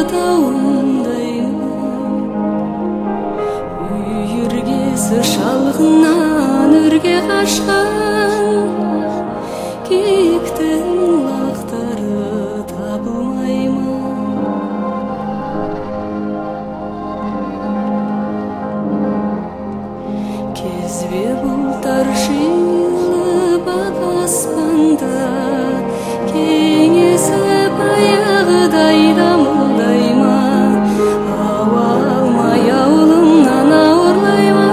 Сыр шалғыннан өрге қашқан киіктің лақтары табылмай ма? Кезбе бұлттар жиылып ақ аспанда кеңесіп аяғыдай дамылдай ма? Ауа алмай ауылымнан ауырлай ма?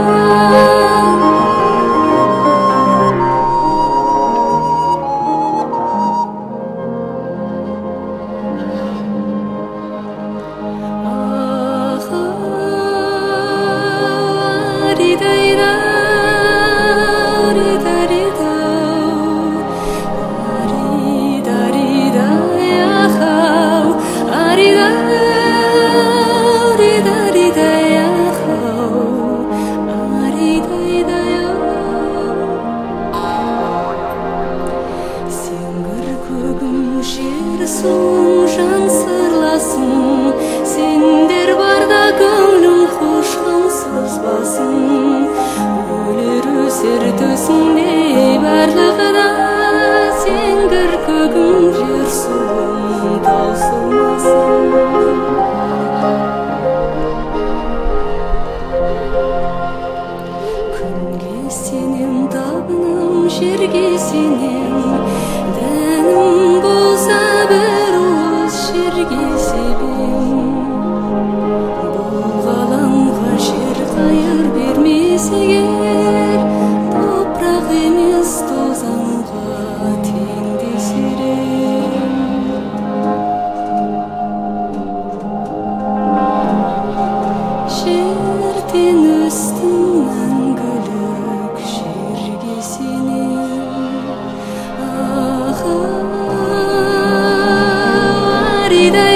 Жан сырласын, сендер барда көңлім хош қамсызбасын. Өлер өсер төсінде барлығы да сеңгір көгім жер суым таусылмасын. Күнге сенем табыным, жерге сенем дәнім болса бір уыс жерге себем. Бұл ғаламға жер қайыр бермес егер, топырақ емес тозаңға теңдесер ем. Жерден өстім мәңгілік жерге сенем. Аридай